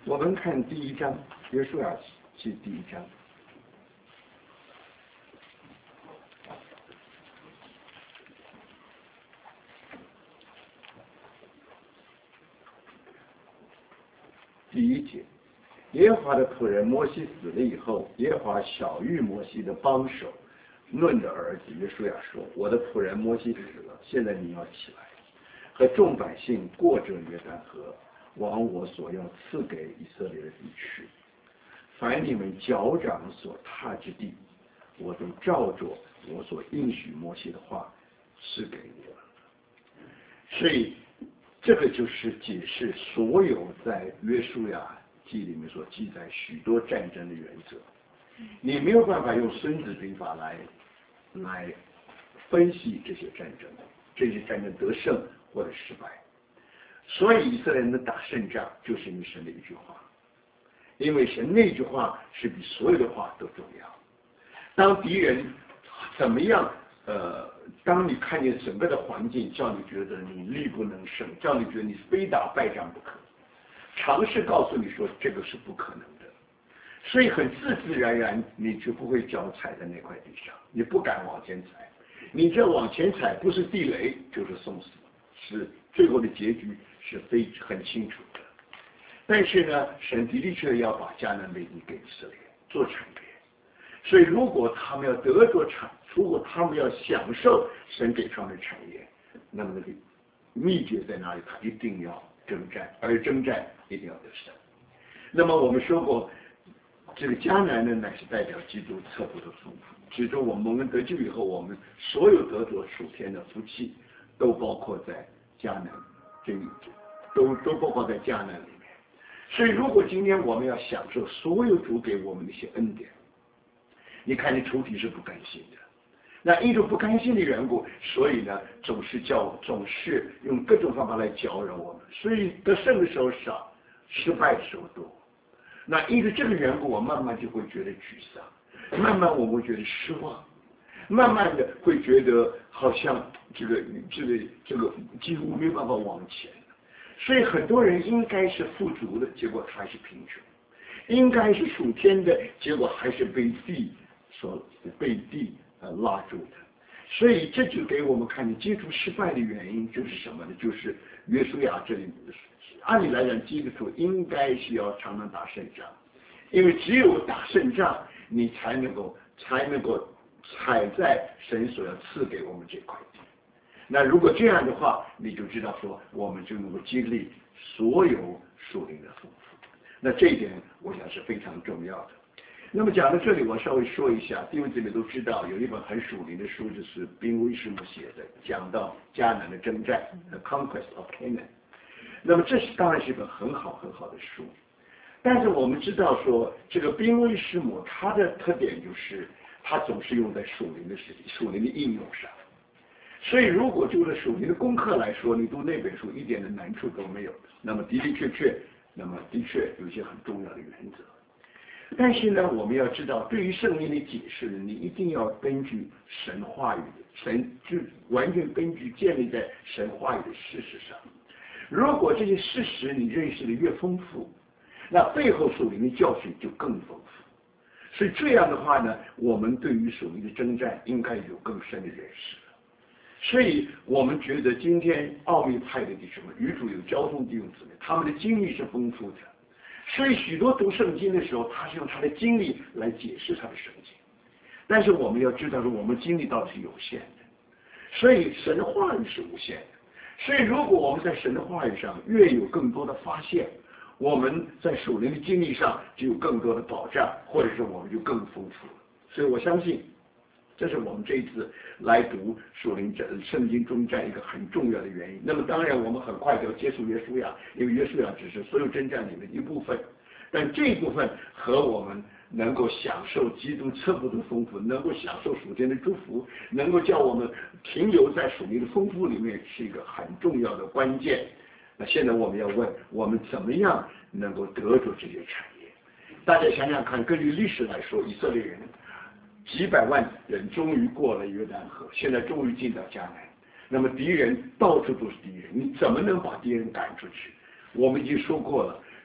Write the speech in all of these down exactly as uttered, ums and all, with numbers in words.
我们看第一章，约书亚记第一章。第一节，耶和华的仆人摩西死了以后，耶和华晓谕摩西的帮手论的儿子约书亚说：“我的仆人摩西死了，现在你要起来，和众百姓过这约旦河，往我所要赐给以色列的地去。凡你们脚掌所踏之地，我都照着我所应许摩西的话赐给你们。”所以这个就是解释所有在约书亚记里面所记载许多战争的原则。你没有办法用孙子兵法来来分析这些战争，这些战争得胜或者失败。所以以色列人能打胜仗，就是因为神的一句话，因为神那句话是比所有的话都重要。当敌人怎么样，呃，当你看见整个的环境，叫你觉得你力不能胜，叫你觉得你非打败仗不可，尝试告诉你说这个是不可能的，所以很自自然然你就不会脚踩在那块地上，你不敢往前踩，你这往前踩不是地雷就是送死，是最后的结局是非很清楚的。但是呢，神的的确要把迦南美地给以色列做产业，所以如果他们要得着产，如果他们要享受神给他们的产业，那么那个秘诀在哪里？他一定要征战，而征战一定要得胜。那么我们说过，这个迦南呢，乃是代表基督赐福的丰富。其中我们我们得救以后，我们所有得着属天的福气，都包括在迦南这一，都都包括在迦南里面。所以，如果今天我们要享受所有主给我们的一些恩典，你看你仇敌是不甘心的。那因着不甘心的缘故，所以呢，总是叫总是用各种方法来搅扰我们。所以得胜的时候少，失败的时候多。那因着这个缘故，我慢慢就会觉得沮丧，慢慢我会觉得失望，慢慢的会觉得好像这个这个这个几乎没有办法往前。所以很多人应该是富足的，结果还是贫穷；应该是属天的，结果还是被地所被地呃拉住的。所以这就给我们看见基督失败的原因就是什么呢？就是约书亚这里，按理来讲，基督徒应该是要常常打胜仗，因为只有打胜仗，你才能够才能够踩在神所要赐给我们这块地。那如果这样的话，你就知道说，我们就能够经历所有属灵的丰富。那这一点，我想是非常重要的。那么讲到这里，我稍微说一下，弟兄姊妹都知道有一本很属灵的书，就是宾威师母写的，讲到迦南的征战 ，The Conquest of Canaan。那么这是当然是一本很好很好的书，但是我们知道说，这个宾威师母它的特点就是，它总是用在属灵的事情、属灵的应用上。所以，如果就着属灵的功课来说，你读那本书一点的难处都没有。那么的的确确，那么的确有一些很重要的原则。但是呢，我们要知道，对于圣经的解释，你一定要根据神话语的神，就完全根据建立在神话语的事实上。如果这些事实你认识的越丰富，那背后属灵的教训就更丰富。所以这样的话呢，我们对于属灵的征战应该有更深的认识。所以我们觉得今天奥秘派的弟兄们，与主有交通弟兄姊妹，他们的经历是丰富的。所以许多读圣经的时候，他是用他的经历来解释他的圣经。但是我们要知道说，我们经历到底是有限的，所以神的话语是无限的。所以如果我们在神的话语上越有更多的发现，我们在属灵的经历上就有更多的保障，或者是我们就更丰富了。所以我相信，这是我们这一次来读属灵圣经中战一个很重要的原因。那么当然我们很快就要接触约书亚，因为约书亚只是所有征战里面的一部分，但这一部分和我们能够享受基督赐福的丰富，能够享受属天的祝福，能够叫我们停留在属灵的丰富里面，是一个很重要的关键。那现在我们要问，我们怎么样能够得着这些产业？大家想想看，根据历史来说，以色列人几百万人终于过了约旦河，现在终于进到迦南。那么敌人到处都是敌人，你怎么能把敌人赶出去？我们已经说过了，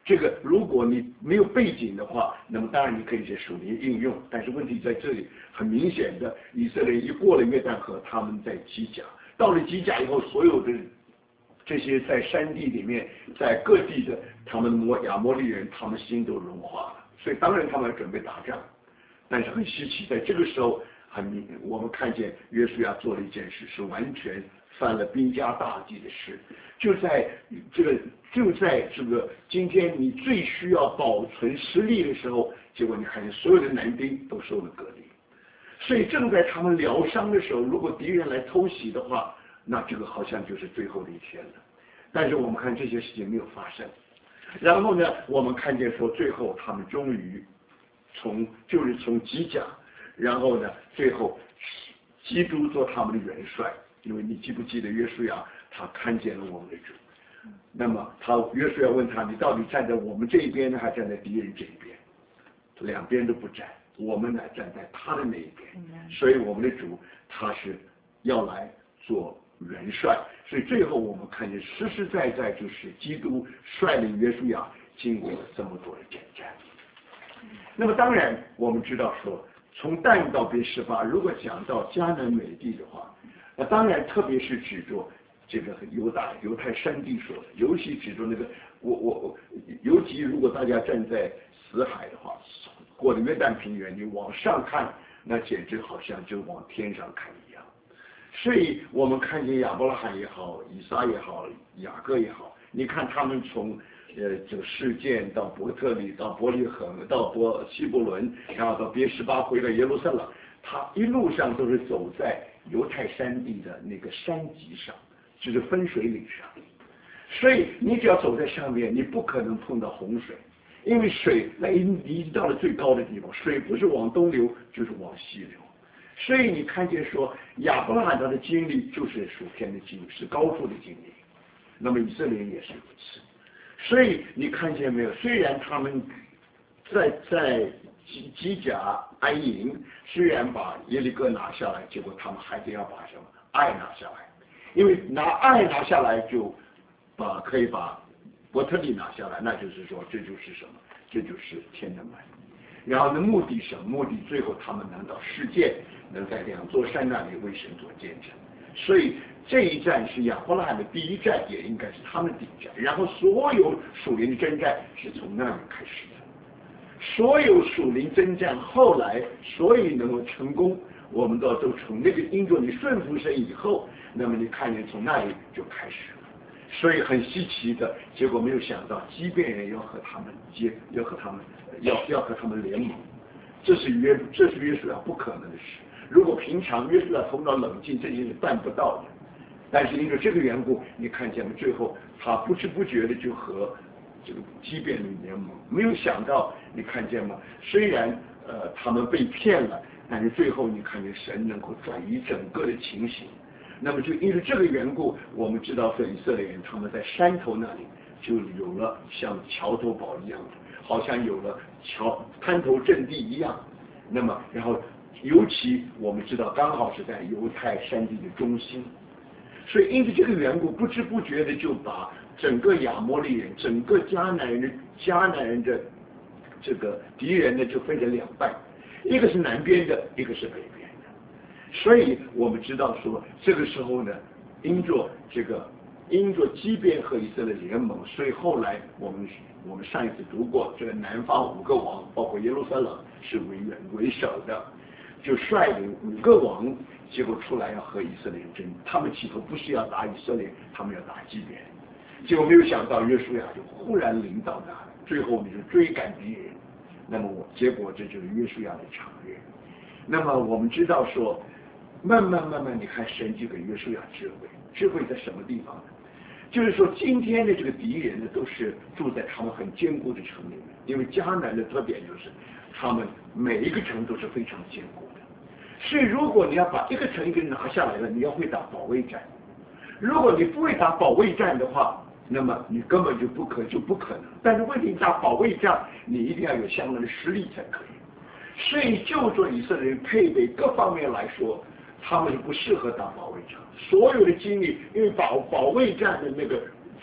这个如果你没有背景的话，那么当然你可以在属灵应用，但是问题在这里，很明显的，以色列一过了约旦河，他们在基甲，到了基甲以后，所有的这些在山地里面，在各地的他们摩亚摩利人，他们心都融化了，所以当然他们要准备打仗，但是很稀奇，在这个时候，很明我们看见约书亚做了一件事，是完全犯了兵家大忌的事，就在这个就在这个今天你最需要保存实力的时候，结果你看见所有的男兵都受了隔离，所以正在他们疗伤的时候，如果敌人来偷袭的话，那这个好像就是最后的一天了。但是我们看这些事情没有发生，然后呢，我们看见说最后他们终于从就是从基甲，然后呢，最后基督做他们的元帅。因为你记不记得约书亚他看见了我们的主，那么他约书亚问他，你到底站在我们这一边呢，还站在敌人这一边？两边都不站，我们呢站在他的那一边，所以我们的主他是要来做元帅，所以最后我们看见实实在在就是基督率领约书亚经过了这么多的征战。那么当然我们知道说，从但到别是巴，如果讲到迦南美地的话，那当然特别是指着这个犹大犹太山地说的，尤其指着那个我我尤其如果大家站在死海的话，过了约旦平原，你往上看，那简直好像就往天上看一样。所以我们看见亚伯拉罕也好，以撒也好，雅各也好，你看他们从呃这个事件到伯特利，到伯利恒，到伯希伯伦，然后到别是巴，回到耶路撒冷，他一路上都是走在犹太山地的那个山脊上，就是分水岭上，所以你只要走在上面，你不可能碰到洪水，因为水那已经到了最高的地方，水不是往东流就是往西流，所以你看见说亚伯拉罕他的经历就是属天的经历，是高处的经历，那么以色列也是如此，所以你看见没有？虽然他们在在基基甲安营，虽然把耶利哥拿下来，结果他们还得要把什么爱拿下来，因为拿爱拿下来就把可以把伯特利拿下来，那就是说这就是什么？这就是天的门。然后呢，目的什么？目的最后他们能到世界，能在两座山那里为神做见证。所以这一战是亚伯拉罕的第一战，也应该是他们的第一战。然后所有属灵的征战是从那里开始的。所有属灵征战后来所以能够成功，我们都都从那个因着你顺服神以后，那么你看见从那里就开始了。所以很稀奇的结果，没有想到基遍人要和他们结，要和他们要要和他们联盟，这是约这是约书亚不可能的事。如果平常约书亚头脑冷静，这些是办不到的。但是因为这个缘故，你看见了最后他不知不觉的就和这个基遍人联盟，没有想到你看见吗？虽然呃他们被骗了，但是最后你看见神能够转移整个的情形。那么就因为这个缘故，我们知道说以色列人他们在山头那里就有了像桥头堡一样的，好像有了桥滩头阵地一样。那么然后尤其我们知道刚好是在犹太山地的中心，所以因为这个缘故，不知不觉的就把整个亚摩利人、整个迦南人的迦南人的这个敌人呢就分成两半，一个是南边的，一个是北边的。所以我们知道说这个时候呢，因着这个因着基遍和以色列联盟，所以后来我们我们上一次读过，这个南方五个王，包括耶路撒冷是为为首的，就率领五个王，结果出来要和以色列人争。他们起头不是要打以色列，他们要打基遍，结果没有想到约书亚就忽然领导他，最后你就追赶敌人。那么我结果这就是约书亚的长约。那么我们知道说，慢慢慢慢，你看神就给约书亚智慧，智慧在什么地方呢？就是说今天的这个敌人呢，都是住在他们很坚固的城里面，因为迦南的特点就是他们每一个城都是非常坚固的，所以如果你要把一个城一个拿下来了，你要会打保卫战。如果你不会打保卫战的话，那么你根本就不可就不可能。但是问题打保卫战，你一定要有相当的实力才可以。所以就说以色列人配备各方面来说，他们是不适合打保卫战。所有的精力，因为保保卫战的那个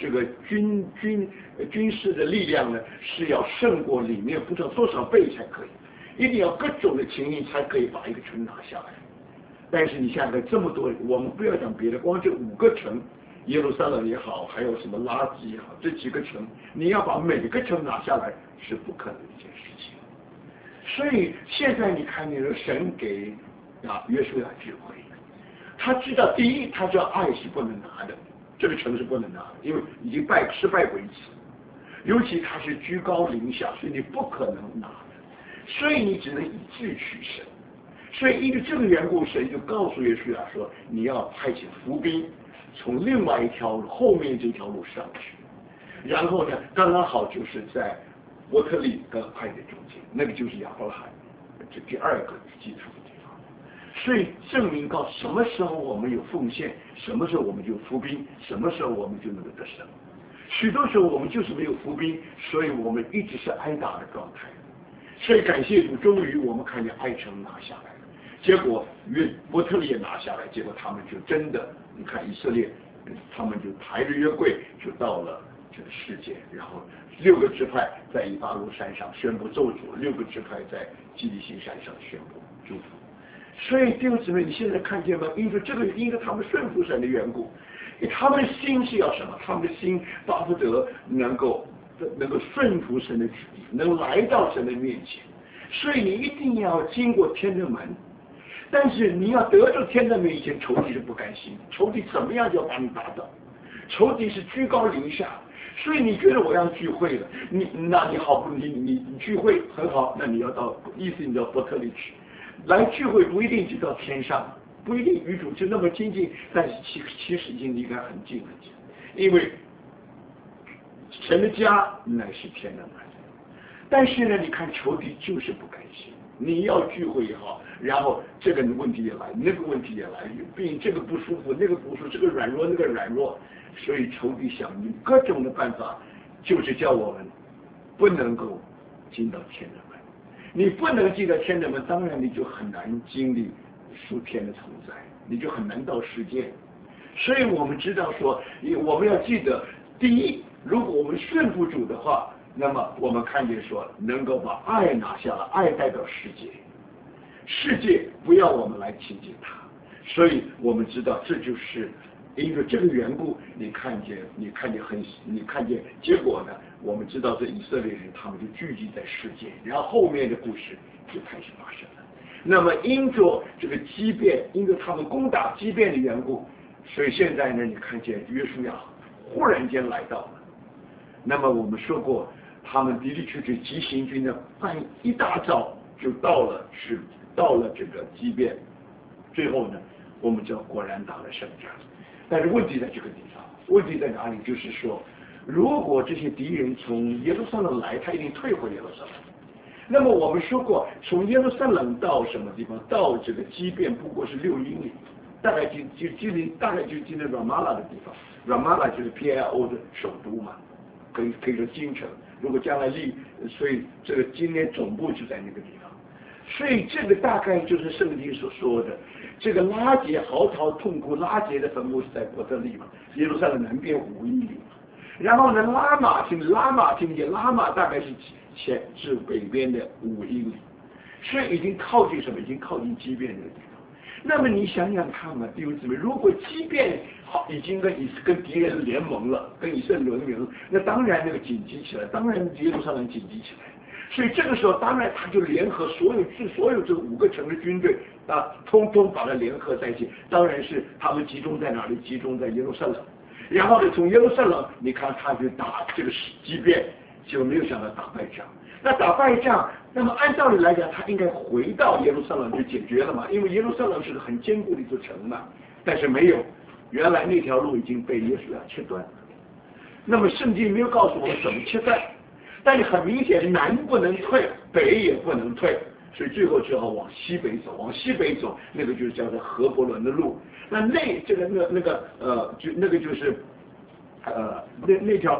这个军军军事的力量呢是要胜过里面不知道多少倍才可以，一定要各种的情形才可以把一个城拿下来。但是你想想看，这么多，我们不要讲别的，光这五个城，耶路撒冷也好，还有什么拉吉也好，这几个城，你要把每个城拿下来是不可能的一件事情。所以现在你看，你的神给啊约书亚智慧，他知道第一，他知道爱是不能拿的，这个城是不能拿的，因为已经败失败过一次，尤其他是居高临下，所以你不可能拿的，所以你只能以智取胜。所以因为这个缘故，神就告诉约书亚说，你要派遣伏兵从另外一条路后面这条路上去，然后呢，刚刚好就是在伯特利跟爱的中间，那个就是亚伯拉罕这第二个基础的地方。所以证明告什么时候我们有奉献，什么时候我们就伏兵，什么时候我们就能够得胜。许多时候我们就是没有伏兵，所以我们一直是挨打的状态。所以感谢主，终于我们看见爱城拿下来了。结果约伯特利也拿下来，结果他们就真的，你看以色列，他们就抬着约柜就到了这个世界，然后六个支派在以巴路山上宣布咒诅，六个支派在基利心山上宣布祝福。所以弟兄姊妹，你现在看见吗？因为这个，因为他们顺服神的缘故，他们的心是要什么？他们的心巴不得能够能够顺服神的旨意，能来到神的面前。所以你一定要经过天的门。但是你要得着天的面前，仇敌是不甘心，仇敌怎么样就要把你打倒，仇敌是居高临下，所以你觉得我要聚会了，你那你好不你你你聚会很好，那你要到意思你到伯特利去，来聚会不一定就到天上，不一定与主就那么亲近，但是其其实已经离开很近很近，因为神的家乃是天的门，但是呢，你看仇敌就是不甘心。你要聚会也好，然后这个问题也来，那个问题也来，并这个不舒服，那个不舒服，这个软弱，那个软弱，所以仇敌想用各种的办法，就是叫我们不能够进到天的门。你不能进到天的门，当然你就很难经历属天的存在，你就很难到世界。所以我们知道说，我们要记得，第一，如果我们顺服主的话，那么我们看见说，能够把爱拿下来，爱代表世界，世界不要我们来亲近他，所以我们知道这就是因为这个缘故，你看见你看见很你看见结果呢，我们知道这以色列人他们就聚集在世界，然后后面的故事就开始发生了。那么因着这个畸变，因着他们攻打畸变的缘故，所以现在呢，你看见约书亚忽然间来到了。那么我们说过，他们的的确确急行军呢，半一大早就到了，是到了这个畸变，最后呢，我们知道果然打了胜仗。但是问题在这个地方，问题在哪里？就是说，如果这些敌人从耶路撒冷来，他一定退回耶路撒冷。那么我们说过，从耶路撒冷到什么地方？到这个畸变不过是六英里，大概就就距离大概就距离拉玛拉的地方，拉玛拉就是 P L O 的首都嘛。可以可以说京城，如果将来立，所以这个今年总部就在那个地方，所以这个大概就是圣经所说的，这个拉结嚎啕痛哭，拉结的坟墓是在伯特利嘛，耶路撒冷南边五英里嘛，然后呢拉玛听拉玛听见拉玛大概是前至北边的五英里，所以已经靠近什么？已经靠近畸变这个地方。那么你想想看嘛，弟兄姊妹，如果即便好已经跟以跟敌人联盟了，跟以色列联盟，那当然那个紧急起来，当然耶路撒冷紧急起来。所以这个时候，当然他就联合所有这所有这五个城的军队啊，通通把它联合在一起。当然是他们集中在哪里？集中在耶路撒冷。然后呢，从耶路撒冷，你看他就打这个畸变，就没有想到打败仗。那打败仗，那么按道理来讲，他应该回到耶路撒冷就解决了嘛，因为耶路撒冷是个很坚固的一座城嘛。但是没有，原来那条路已经被耶稣亚切断了。那么圣经没有告诉我们怎么切断，但是很明显，南不能退，北也不能退，所以最后只好往西北走，往西北走，那个就是叫做何伯伦的路。那那这个那那个呃，就那个就是呃那那条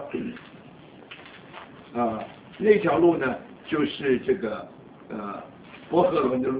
呃。那条路呢，就是这个呃伯和伦的路。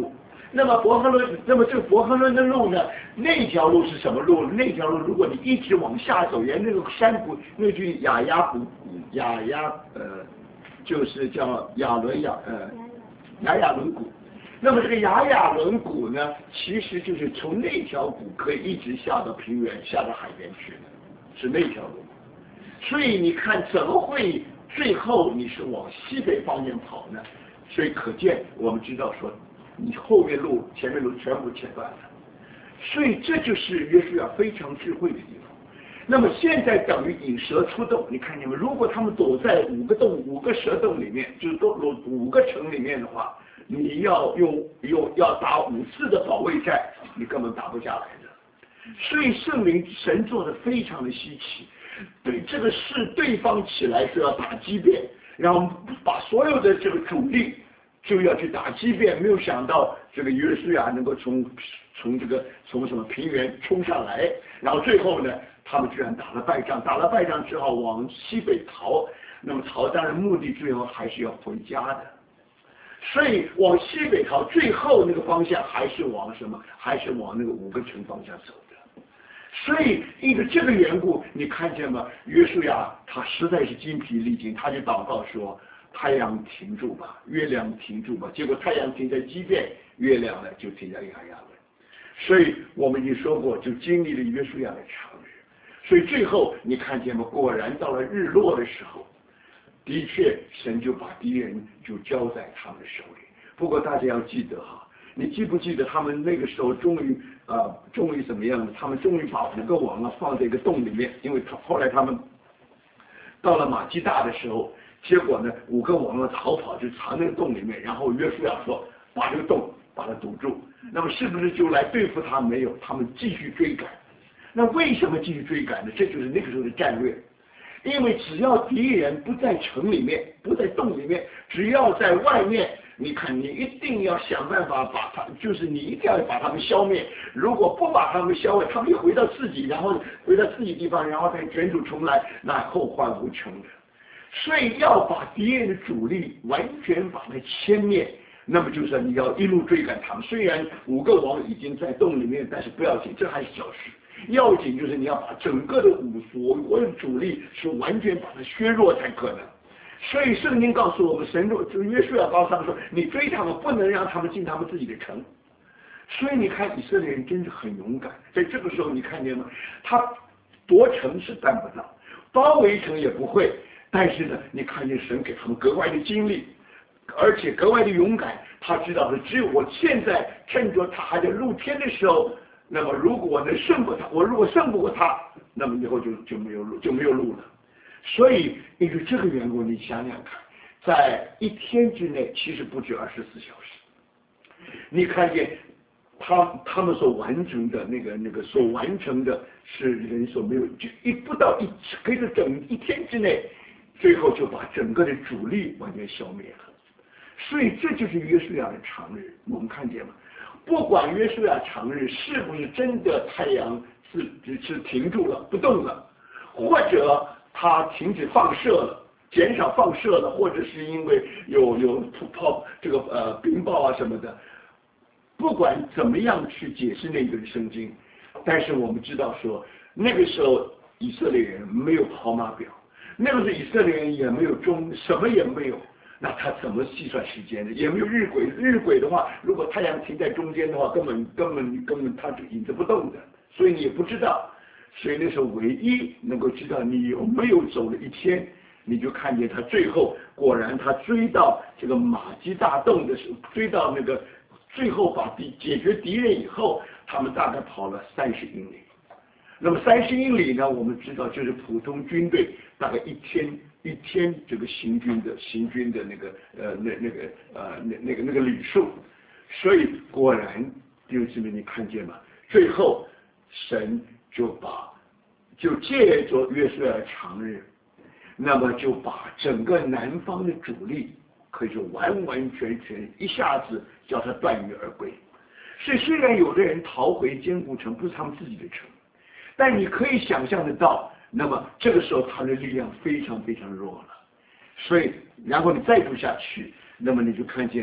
那么伯特伦，那么这个伯特伦的路呢？那条路是什么路？那条路，如果你一直往下走，沿那个山谷，那句雅雅谷，雅雅呃，就是叫亚伦雅呃雅雅伦谷。那么这个雅雅伦谷呢，其实就是从那条谷可以一直下到平原，下到海边去的，是那条路。所以你看，怎么会最后你是往西北方向跑呢？所以可见，我们知道说，你后面路、前面路全部切断了。所以这就是约书亚非常智慧的地方。那么现在等于引蛇出洞，你看见没？如果他们躲在五个洞、五个蛇洞里面，就是都五个城里面的话，你要用用要打五次的保卫战，你根本打不下来的。所以圣灵神做的非常的稀奇，对这个事对方起来是要打击变，然后把所有的这个主力就要去打击变，没有想到这个约书亚能够从从这个从什么平原冲上来，然后最后呢，他们居然打了败仗，打了败仗之后往西北逃，那么逃当然目的最后还是要回家的，所以往西北逃，最后那个方向还是往什么？还是往那个五个城方向走的。所以因为这个缘故，你看见吗？约书亚他实在是精疲力尽，他就祷告说：太阳停住吧，月亮停住吧。结果太阳停在基遍，月亮呢就停在雅雅伦。所以我们已经说过，就经历了约书亚的长日。所以最后你看见吗？果然到了日落的时候，的确神就把敌人就交在他们的手里。不过大家要记得哈，你记不记得他们那个时候终于呃终于怎么样呢？他们终于把五个王啊放在一个洞里面，因为他后来他们到了马基大的时候，结果呢五个王啊逃跑就藏在洞里面，然后约书亚说把这个洞把它堵住，那么是不是就来对付他？没有，他们继续追赶。那为什么继续追赶呢？这就是那个时候的战略。因为只要敌人不在城里面，不在洞里面，只要在外面，你看你一定要想办法把他，就是你一定要把他们消灭。如果不把他们消灭，他们一回到自己，然后回到自己地方，然后再卷土重来，那后患无穷的。所以要把敌人的主力完全把它歼灭，那么就是你要一路追赶他们。虽然五个王已经在洞里面，但是不要紧，这还是小事。要紧就是你要把整个的武所有的主力是完全把它削弱才可能。所以圣经告诉我们，神就约书亚告诉他们说，你追他们不能让他们进他们自己的城。所以你看以色列人真是很勇敢，在这个时候你看见吗？他夺城是办不到，包围城也不会，但是呢，你看见神给他们格外的精力，而且格外的勇敢。他知道的，只有我现在趁着他还在露天的时候，那么如果我能胜过他，我如果胜不过他，那么以后就就没有路就没有路了。所以因为这个缘故，你想想看，在一天之内，其实不止二十四小时，你看见他他们所完成的那个那个所完成的是人所没有，就一不到一可以说整一天之内，最后就把整个的主力完全消灭了。所以这就是约书亚的长日，我们看见吗？不管约书亚长日是不是真的太阳是是停住了不动了，或者它停止放射了，减少放射了，或者是因为有有炮这个呃冰雹啊什么的，不管怎么样去解释那个圣经，但是我们知道说那个时候以色列人没有跑马表，那个时候以色列人也没有钟，什么也没有。那他怎么计算时间呢？也没有日晷，日晷的话，如果太阳停在中间的话，根本根本根本它就引着不动的，所以你也不知道。所以那时候唯一能够知道你有没有走了一天，你就看见他最后果然他追到这个马基大洞的时候，追到那个最后把敌解决敌人以后，他们大概跑了三十英里。那么三十英里呢，我们知道就是普通军队大概一天。一天这个行军的行军的那个呃那那个呃那那个那个里数，所以果然弟兄姊妹你看见吗？最后神就把就借着约书亚的长日，那么就把整个南方的主力可以说完完全全一下子叫他断羽而归。所以虽然有的人逃回坚固城，不是他们自己的城，但你可以想象得到。那么这个时候他的力量非常非常弱了，所以然后你再读下去，那么你就看见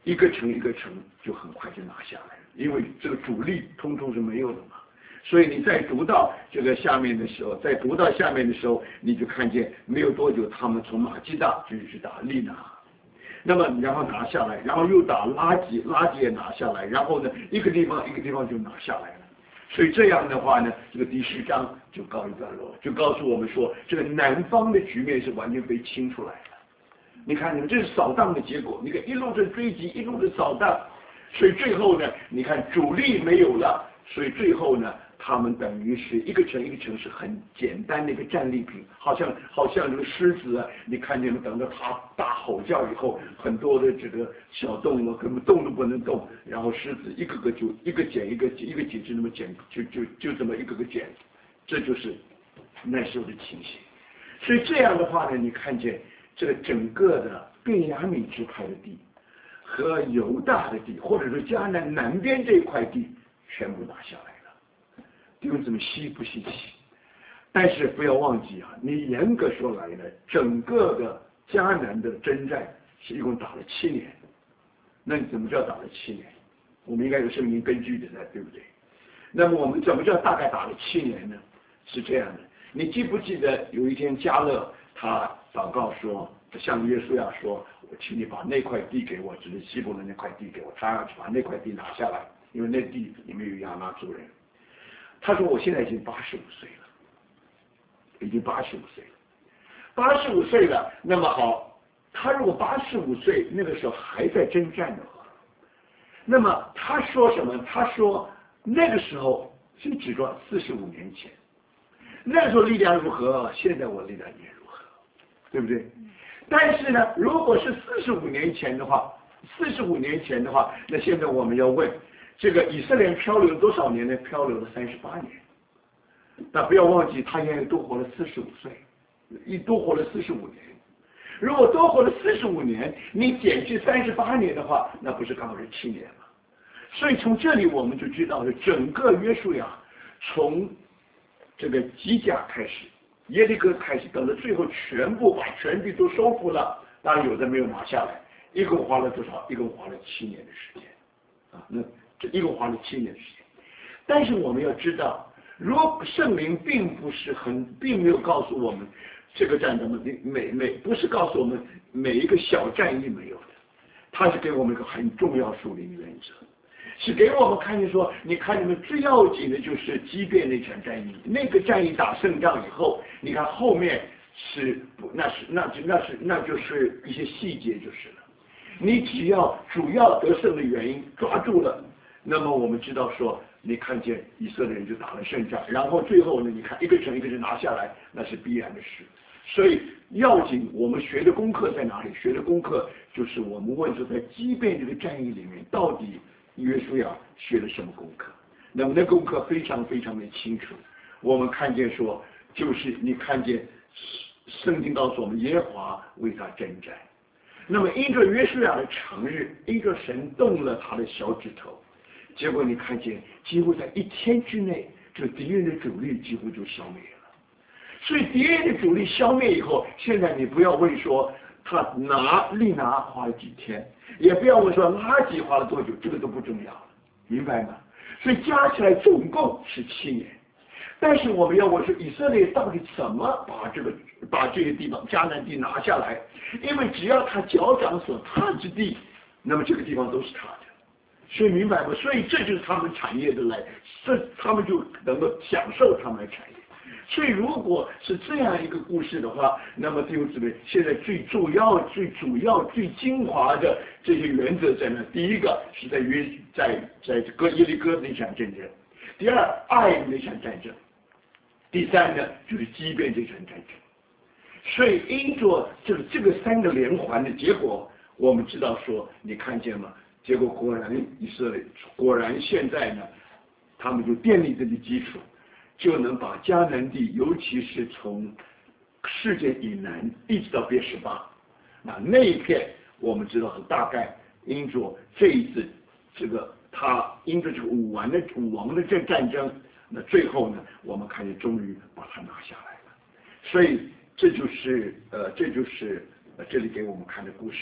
一个城一个城就很快就拿下来了，因为这个主力通通是没有的嘛。所以你再读到这个下面的时候，再读到下面的时候，你就看见没有多久，他们从马基大就去打利拿，那么然后拿下来，然后又打拉吉，拉吉也拿下来，然后呢，一个地方一个地方就拿下来了。所以这样的话呢，这个第十章就告一段落，就告诉我们说，这个南方的局面是完全被清出来了。你看，你们这是扫荡的结果，你看一路的追击，一路的扫荡，所以最后呢，你看主力没有了，所以最后呢，他们等于是一个城一个城是很简单的一个战利品，好像好像这个狮子啊，你看见了，等到它大吼叫以后，很多的这个小动物根本动都不能动，然后狮子一个个就一个捡一个一个捡就那么捡，就就就这么一个个捡，这就是那时候的情形。所以这样的话呢，你看见这个整个的便雅悯支派的地和犹大的地，或者说迦南南边这一块地，全部拿下来了。弟兄姊妹，稀不稀奇？但是不要忘记啊，你严格说来呢，整个的迦南的征战是一共打了七年。那你怎么叫打了七年？我们应该有圣经根据的呢，对不对？那么我们怎么叫大概打了七年呢？是这样的，你记不记得有一天迦勒他祷告说，向约书亚说，我请你把那块地给我，就是西伯伦那块地给我，他要去把那块地拿下来，因为那地里面有亚衲族人。他说我现在已经八十五岁了，已经八十五岁了，八十五岁了。那么好，他如果八十五岁那个时候还在征战的话，那么他说什么？他说那个时候是指着四十五年前，那个时候力量如何，现在我力量也如何，对不对？但是呢，如果是四十五年前的话，四十五年前的话，那现在我们要问，这个以色列漂流多少年呢？漂流了三十八年。那不要忘记，他现在多活了四十五岁，一多活了四十五年。如果多活了四十五年，你减去三十八年的话，那不是刚好是七年吗？所以从这里我们就知道，整个约书亚从这个基甲开始，耶利哥开始，等到最后全部把全地都收复了，当然有的没有拿下来，一共花了多少？一共花了七年的时间啊，那这一共花了七年的时间。但是我们要知道，如果圣灵并不是很，并没有告诉我们这个战争每每每不是告诉我们每一个小战役没有的，它是给我们一个很重要属灵的原则。是给我们看见说，你看你们最要紧的就是击败那场战役，那个战役打胜仗以后，你看后面是那是那就那是那就是一些细节就是了。你只要主要得胜的原因抓住了，那么我们知道说，你看见以色列人就打了胜仗，然后最后呢，你看一个城一个城拿下来，那是必然的事。所以要紧，我们学的功课在哪里？学的功课就是我们问说，在击败这个战役里面，到底约书亚学了什么功课？那么那功课非常非常的清楚。我们看见说，就是你看见圣经告诉我们，耶和华为他征战。那么因着约书亚的长日，因着神动了他的小指头，结果你看见几乎在一天之内，这个敌人的主力几乎就消灭了。所以敌人的主力消灭以后，现在你不要问说他拿利拿花了几天，也不要问说拉吉花了多久，这个都不重要，明白吗？所以加起来总共是七年。但是我们要问说，以色列到底怎么把这个把这些地方迦南地拿下来？因为只要他脚掌所踏之地，那么这个地方都是他的。所以明白吗？所以这就是他们产业的来，这他们就能够享受他们的产业。所以如果是这样一个故事的话，那么弟兄姊妹，现在最主要、最主要、最精华的这些原则在哪？第一个是在约在在哥耶利哥那场战争，第二爱那场战争，第三呢就是击败这场战争。所以因着这个这个三个连环的结果，我们知道说，你看见吗？结果果然以色列果然现在呢，他们就奠定这个基础，就能把迦南地，尤其是从世界以南一直到别十巴，那那一片我们知道大概因着这一次这个他因着这个武王的武王的这战争，那最后呢，我们看见终于把它拿下来了。所以这就是呃这就是呃这里给我们看的故事。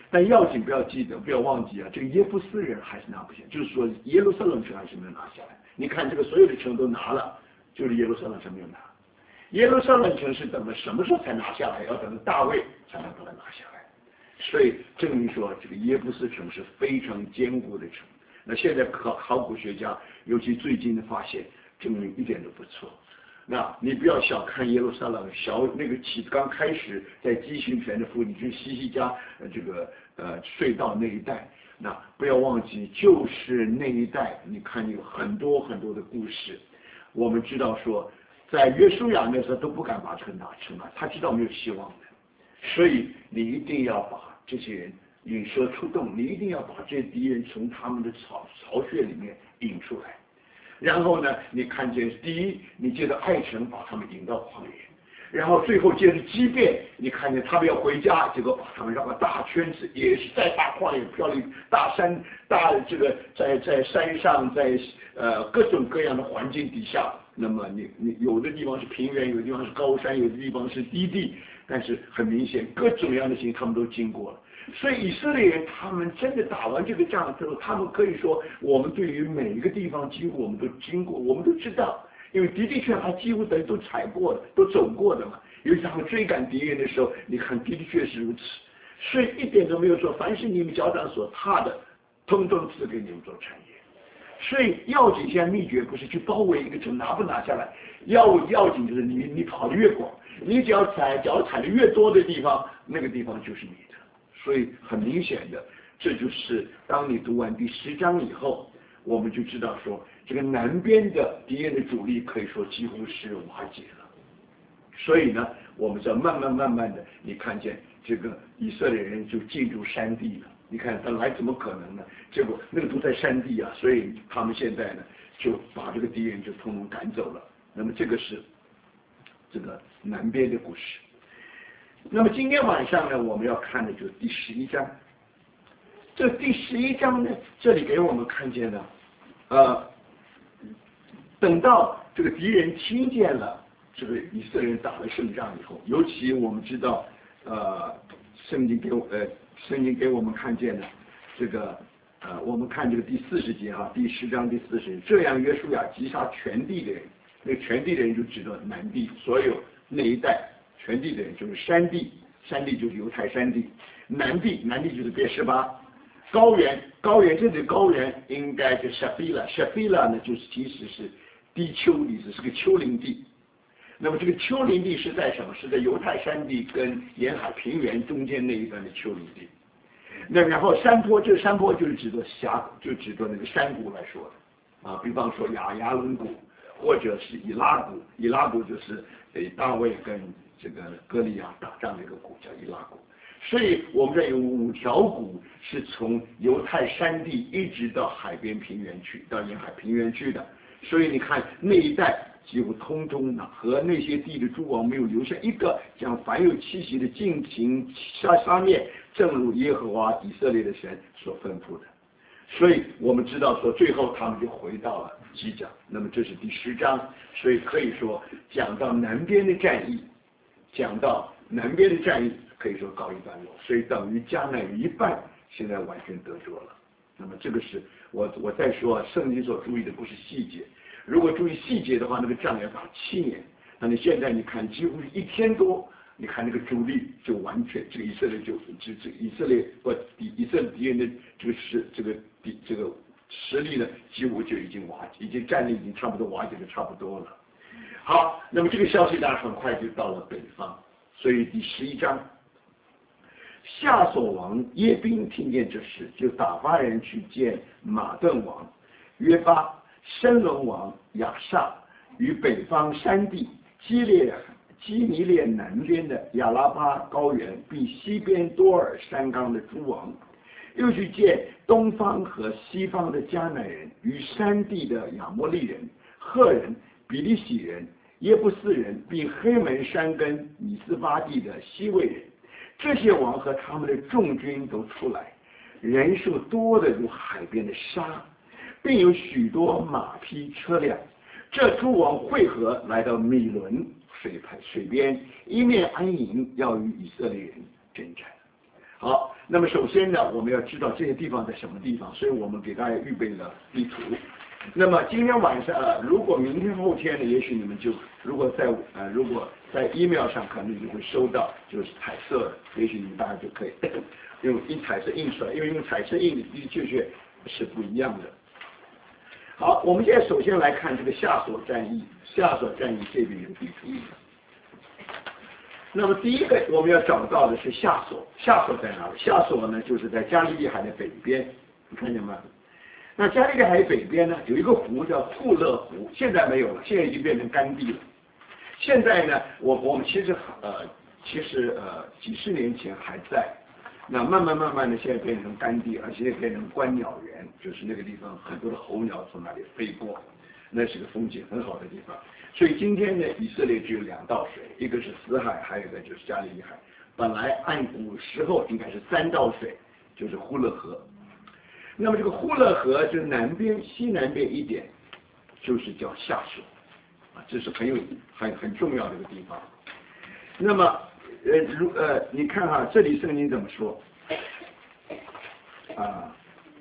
但要紧不要记得，不要忘记啊，这个耶布斯人还是拿不下，就是说耶路撒冷城还是没有拿下来。你看这个所有的城都拿了，就是耶路撒冷城没有拿。耶路撒冷城是等到什么时候才拿下来？要等到大卫才能把它拿下来。所以证明说这个耶布斯城是非常坚固的城。那现在考考古学家，尤其最近的发现，证明一点都不错。那你不要小看耶路撒冷，小那个起刚开始在基训泉的附近，就是西西家呃这个呃隧道那一带，那不要忘记，就是那一带，你看有很多很多的故事。我们知道说，在约书亚那时候都不敢把这个拿城啊，他知道没有希望的，所以你一定要把这些人引蛇出洞，你一定要把这些敌人从他们的巢巢穴里面引出来。然后呢，你看见第一，你借着爱城把他们引到旷野，然后最后借着畸变，你看见他们要回家，结果把他们绕个大圈子，也是在大旷野飘零大山大这个在在山上，在呃各种各样的环境底下，那么你你有的地方是平原，有的地方是高山，有的地方是低地，但是很明显各种各样的情形他们都经过了。所以以色列人他们真的打完这个仗之后，他们可以说，我们对于每一个地方几乎我们都经过，我们都知道，因为的的确他几乎等于都踩过的，都走过的嘛。尤其他们追赶敌人的时候，你看的的确是如此，所以一点都没有说，凡是你们脚掌所踏的，通通赐给你们做产业。所以要紧现在秘诀不是去包围一个城拿不拿下来，要要紧就是你你跑得越广，你只要踩脚踩的越多的地方，那个地方就是你的。所以很明显的，这就是当你读完第十章以后，我们就知道说，这个南边的敌人的主力可以说几乎是瓦解了。所以呢，我们要慢慢慢慢的，你看见这个以色列人就进入山地了。你看本来怎么可能呢？结果那个都在山地啊，所以他们现在呢就把这个敌人就通通赶走了。那么这个是这个南边的故事。那么今天晚上呢，我们要看的就是第十一章。这第十一章呢，这里给我们看见了，呃，等到这个敌人听见了这个以色列人打了胜仗以后，尤其我们知道，呃，圣经给我呃，圣经给我们看见了这个呃，我们看这个第四十节哈，第十章第四十节，这样约书亚击杀全地的人，那个全地的人就指的南地所有那一带。全地的人就是山地，山地就是犹太山地，南地南地就是别是巴，高原高原这里高原应该是 Shafila Shafila 呢就是其实是低丘地，是个丘陵地。那么这个丘陵地是在什么？是在犹太山地跟沿海平原中间那一段的丘陵地。那然后山坡，这个山坡就是指的峡，就指的那个山谷来说的啊，比方说亚亚伦谷，或者是以拉谷，以拉谷就是呃大卫跟这个歌利亚打仗的一个谷叫以拉谷。所以我们这有五条谷是从犹太山地一直到海边平原去，到沿海平原去的。所以你看那一带几乎通通的和那些地的诸王没有留下一个将凡有气息的尽情杀杀灭，正如耶和华以色列的神所吩咐的。所以我们知道说最后他们就回到了基甲。那么这是第十章，所以可以说讲到南边的战役，讲到南边的战役可以说告一段落，所以等于迦南一半现在完全得着了。那么这个是我我再说，圣经所注意的不是细节，如果注意细节的话，那个仗要打七年，那你现在你看几乎是一天多，你看那个主力就完全这个以色列就这这以色列不以以色列敌人的这个实这个敌这个实力呢，几乎就已经瓦解，已经战力已经差不多瓦解的差不多了。好，那么这个消息当然很快就到了北方，所以第十一章。夏所王耶宾听见这事，就打发人去见马顿王约巴、申伦王亚萨与北方山地基列基尼列南边的亚拉巴高原，并西边多尔山冈的诸王，又去见东方和西方的迦南人与山地的亚摩利人、赫人、比利洗人、耶布斯人，并黑门山跟米斯巴地的西魏人。这些王和他们的众军都出来，人数多的如海边的沙，并有许多马匹车辆。这诸王会合来到米伦水排水边，一面安营，要与以色列人征战。好， 那么首先呢，我们要知道这些地方在什么地方，所以我们给大家预备了地图。那么今天晚上，呃，如果明天后天呢，也许你们就如果在呃如果在 email 上可能就会收到，就是彩色的，也许你们大家就可以用印彩色印出来，因为用彩色印的确确是不一样的。好，我们现在首先来看这个夏索战役，夏索战役这边有地图。那么第一个我们要找到的是夏索，夏索在哪里？夏索呢，就是在加利利海的北边，你看见吗？那加利利海北边呢，有一个湖叫富勒湖，现在没有了，现在已经变成干地了。现在呢，我我们其实呃，其实呃几十年前还在，那慢慢慢慢的现在变成干地，而且变成观鸟园，就是那个地方很多的候鸟从那里飞过，那是个风景很好的地方。所以今天呢，以色列只有两道水，一个是死海，还有一个就是加利利海。本来按古时候应该是三道水，就是呼勒河。那么这个呼勒河就是南边西南边一点，就是叫夏索，啊，这是很有很很重要的一个地方。那么呃如呃你看哈、啊，这里圣经怎么说？啊，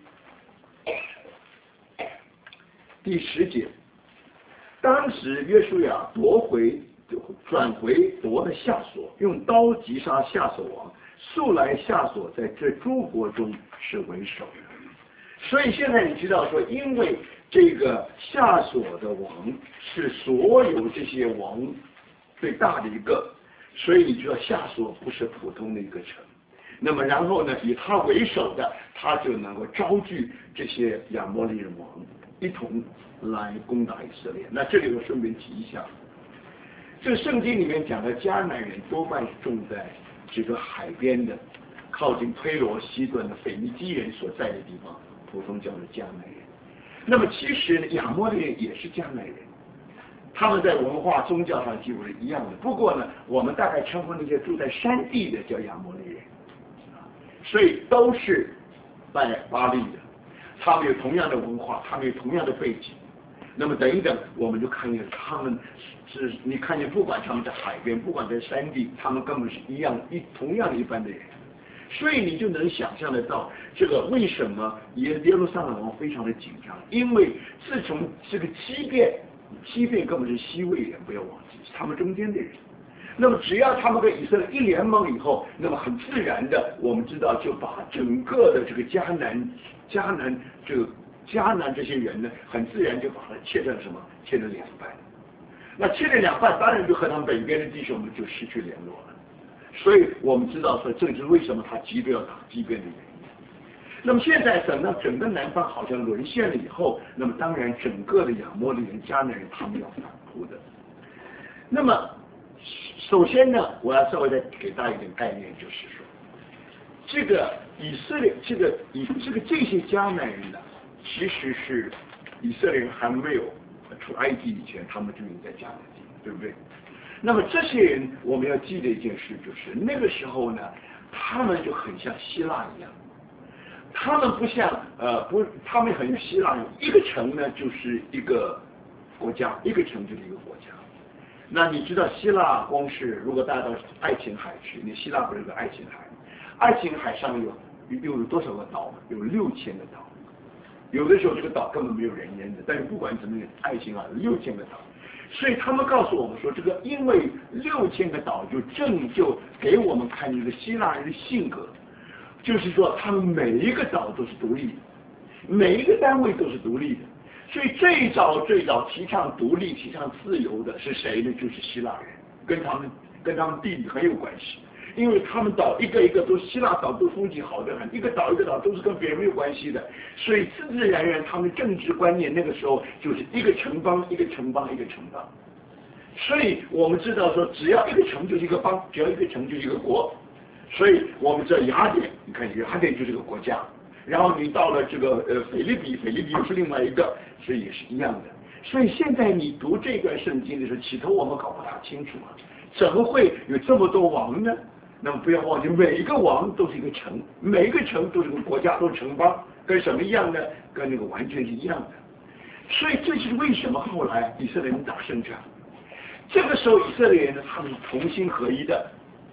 第十节，当时约书亚夺回转回夺了夏索，用刀击杀夏索王。素来夏索在这诸国中是为首的。所以现在你知道说，因为这个夏索的王是所有这些王最大的一个，所以你知道夏索不是普通的一个城。那么然后呢，以他为首的，他就能够招聚这些亚摩利人王一同来攻打以色列。那这里我顺便提一下，这个圣经里面讲的迦南人多半是种在这个海边的，靠近推罗、西顿的腓尼基人所在的地方，普通叫做迦南人。那么其实呢，亚摩利人也是迦南人，他们在文化、宗教上几乎是一样的。不过呢，我们大概称呼那些住在山地的叫亚摩利人，所以都是拜巴力的。他们有同样的文化，他们有同样的背景。那么等一等，我们就看见他们是，你看见不管他们在海边，不管在山地，他们根本是一样一同样的一般的人。所以你就能想象得到，这个为什么耶耶路撒冷王非常的紧张？因为自从这个欺骗，欺骗根本是西魏人，不要忘记是他们中间的人。那么只要他们跟以色列一联盟以后，那么很自然的，我们知道就把整个的这个迦南、迦南这个迦南这些人呢，很自然就把它切成什么？切成两半。那切成两半，当然就和他们北边的弟兄们就失去联络了。所以我们知道说，这就是为什么他急着要打激变的原因。那么现在等到整个南方好像沦陷了以后，那么当然整个的亚摩利人、迦南人他们要反扑的。那么首先呢，我要稍微再给大家一点概念，就是说，这个以色列，这个以这个这些迦南人呢，其实是以色列人还没有出埃及以前，他们就已经在迦南地，对不对？那么这些人，我们要记得一件事，就是那个时候呢，他们就很像希腊一样，他们不像呃不，他们很像希腊，一个城呢就是一个国家，一个城就是一个国家。那你知道希腊光是如果大家到爱琴海去，那希腊不是有个爱琴海？爱琴海上有有有多少个岛？有六千个岛。有的时候这个岛根本没有人烟的，但是不管怎么样，爱琴海有六千个岛。所以他们告诉我们说，这个因为六千个岛就正就给我们看这个希腊人的性格，就是说他们每一个岛都是独立的，每一个单位都是独立的。所以最早最早提倡独立、提倡自由的是谁呢？就是希腊人，跟他们跟他们地理很有关系。因为他们岛一个一个都希腊岛都风景好得很，一个岛一个岛都是跟别人没有关系的，所以自自然然他们政治观念那个时候就是一个城邦一个城邦一个城邦。所以我们知道说，只要一个城就是一个邦，只要一个城就是一个国。所以我们知道雅典，你看雅典就是个国家，然后你到了这个呃腓立比，腓立比又是另外一个，所以也是一样的。所以现在你读这段圣经的时候，起头我们搞不大清楚啊，怎么会有这么多王呢？那么不要忘记，每一个王都是一个城，每一个城都是个国家，都是城邦，跟什么一样呢？跟那个完全是一样的。所以这就是为什么后来以色列人打胜仗。这个时候以色列人呢，他们是同心合一的。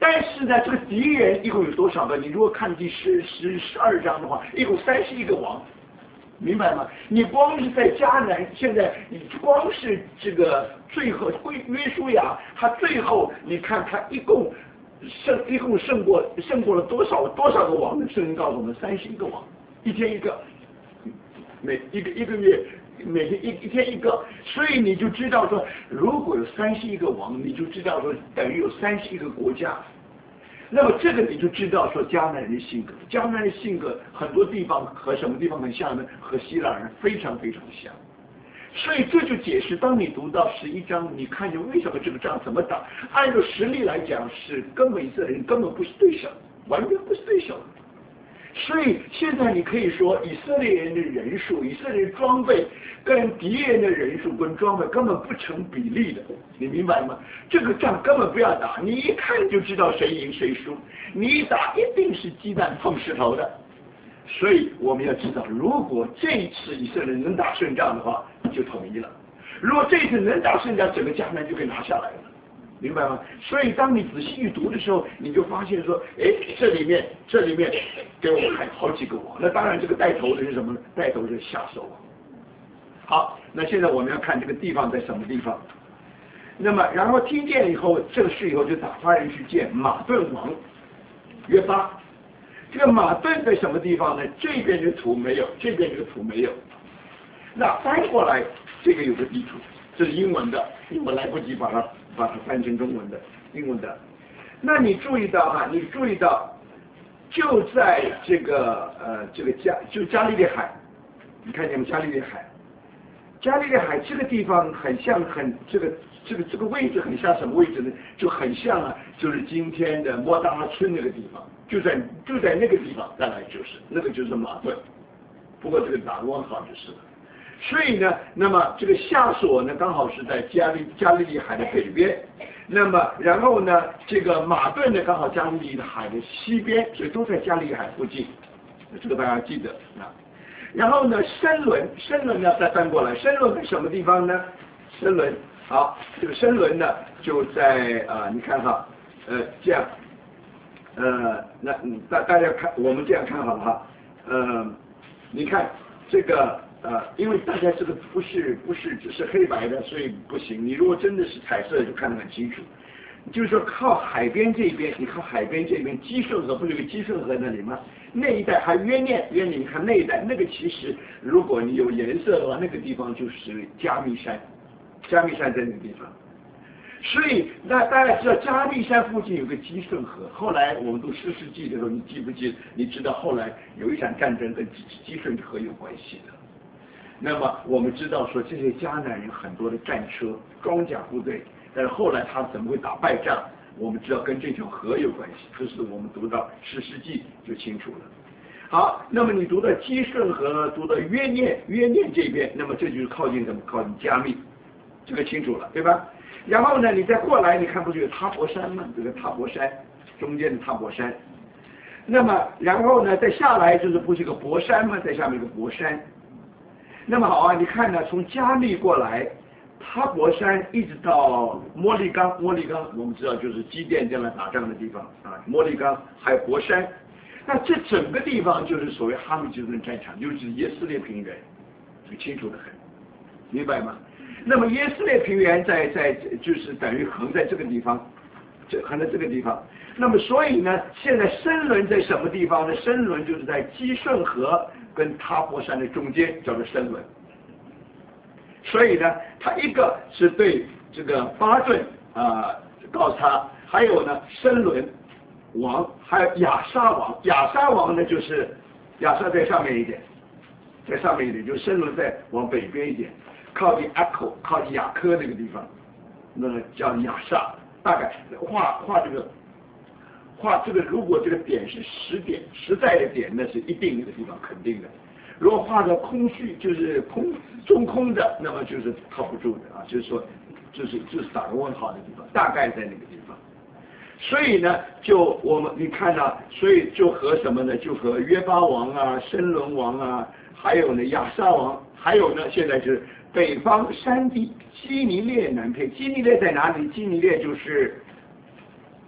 但是呢，这个敌人一共有多少个？你如果看第十十十二章的话，一共三十一个王，明白吗？你光是在迦南，现在你光是这个最后约书亚，他最后你看他一共胜一共胜过胜过了多少多少个王呢？圣经告诉我们三十一个王，一天一个，每一个一个月。每天一一天一个，所以你就知道说，如果有三十一个王，你就知道说等于有三十一个国家。那么这个你就知道说迦南人的性格，迦南人的性格很多地方和什么地方很像呢？和希腊人非常非常像。所以这就解释，当你读到十一章，你看见为什么这个仗怎么打？按照实力来讲，是根本以色列人根本不是对手，完全不是对手。所以现在你可以说，以色列人的人数、以色列人装备跟敌人的人数跟装备根本不成比例的，你明白吗？这个仗根本不要打，你一看就知道谁赢谁输，你一打一定是鸡蛋碰石头的。所以我们要知道，如果这一次以色列人能打胜仗的话，就统一了；如果这一次能打胜仗，整个迦南就可以拿下来了。明白吗？所以当你仔细去读的时候，你就发现说，哎，这里面这里面给我们看好几个王。那当然，这个带头的是什么呢？带头是夏手王。好，那现在我们要看这个地方在什么地方。那么，然后听见以后，这个事以后就打发人去见马顿王约巴。这个马顿在什么地方呢？这边的图没有，这边这个图没有。那翻过来，这个有个地图，这是英文的，我来不及把它。把它翻成中文的、英文的，那你注意到哈，你注意到，就在这个呃这个加就加利利海，你看见吗？加利利海，加利利海这个地方很像很这个这个这个位置很像什么位置呢？就很像啊，就是今天的莫大拉村那个地方，就在就在那个地方，再来就是那个就是马顿，不过这个打个问号就是了。所以呢，那么这个夏所呢，刚好是在加利加利利海的北边，那么然后呢，这个马顿呢，刚好加利利海的西边，所以都在加利利海附近，这个大家记得啊。然后呢，申伦，申伦呢再翻过来，申伦在什么地方呢？申伦，好，这个申伦呢就在啊、呃，你看哈，呃，这样，呃，那大大家看，我们这样看好了哈，呃，你看这个。呃，因为大家这个不是不是只是黑白的，所以不行。你如果真的是彩色的，就看得很清楚。就是说靠海边这边，你靠海边这边，基顺河不是有个基顺河那里吗？那一带还约念约念，你看那一带，那个其实如果你有颜色的话，那个地方就是加密山，加密山在那个地方。所以那大家知道加密山附近有个基顺河，后来我们读士师记的时候，你记不记？你知道后来有一场战争跟基基顺河有关系的。那么我们知道说这些迦南人很多的战车、装甲部队，但是后来他怎么会打败仗？我们知道跟这条河有关系，这是我们读到士师记就清楚了。好，那么你读到基顺河，读到约念，约念这边，那么这就是靠近什么？靠近加密，这个清楚了，对吧？然后呢，你再过来，你看不就有塔伯山吗？这个塔伯山，中间的塔伯山。那么然后呢，再下来就是不是一个博山吗？在下面一个博山。那么好啊，你看呢，从加密过来，塔伯山一直到摩利冈，摩利冈我们知道就是基甸将来打仗的地方啊，摩利冈还有博山，那这整个地方就是所谓哈米吉顿战场，就是耶斯列平原，这个清楚的很，明白吗？那么耶斯列平原在在就是等于横在这个地方，这横在这个地方。那么所以呢，现在申伦在什么地方呢？申伦就是在基顺河跟塔伯山的中间，叫做申伦。所以呢，它一个是对这个巴顿啊、呃、告他，还有呢申伦王，还有亚沙王。亚沙王呢就是亚沙在上面一点，在上面一点，就申伦在往北边一点，靠近阿口，靠近雅科那个地方，那个叫亚沙。大概画画这个。画这个，如果这个点是实点，实在的点，那是一定那个地方肯定的。如果画的空虚，就是空中空的，那么就是靠不住的啊，就是说，就是就是打个问号的地方，大概在那个地方。所以呢，就我们你看到、啊，所以就和什么呢？就和约巴王啊、申伦王啊，还有呢亚沙王，还有呢现在就是北方山地基尼列南片。基尼列在哪里？基尼列就是。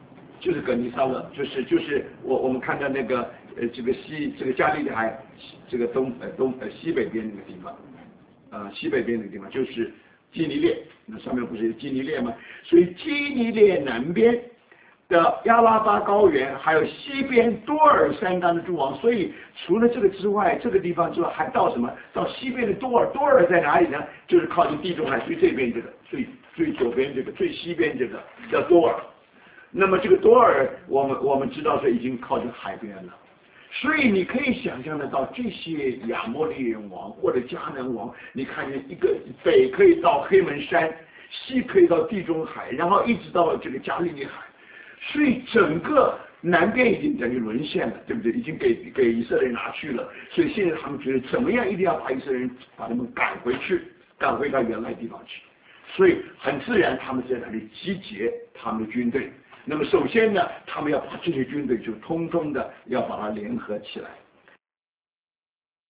就是格尼撒勒，就是就是我我们看到那个呃这个西这个加利利海这个东呃东呃西北边那个地方，呃西北边那个地方就是基尼列，那上面不是有基尼列吗？所以基尼列南边的亚拉巴高原，还有西边多尔山冈的诸王，所以除了这个之外，这个地方之外还到什么？到西边的多尔，多尔在哪里呢？就是靠近地中海最这边这个最最左边这个最西边这个叫多尔。那么这个多尔，我们我们知道是已经靠近海边了，所以你可以想象得到，这些亚摩利人王或者迦南王，你看见一个北可以到黑门山，西可以到地中海，然后一直到这个加利利海，所以整个南边已经等于沦陷了，对不对？已经给给以色列拿去了，所以现在他们觉得怎么样一定要把以色列人把他们赶回去，赶回到原来地方去，所以很自然他们在那里集结他们的军队。那么首先呢，他们要把这些军队就通通的要把它联合起来。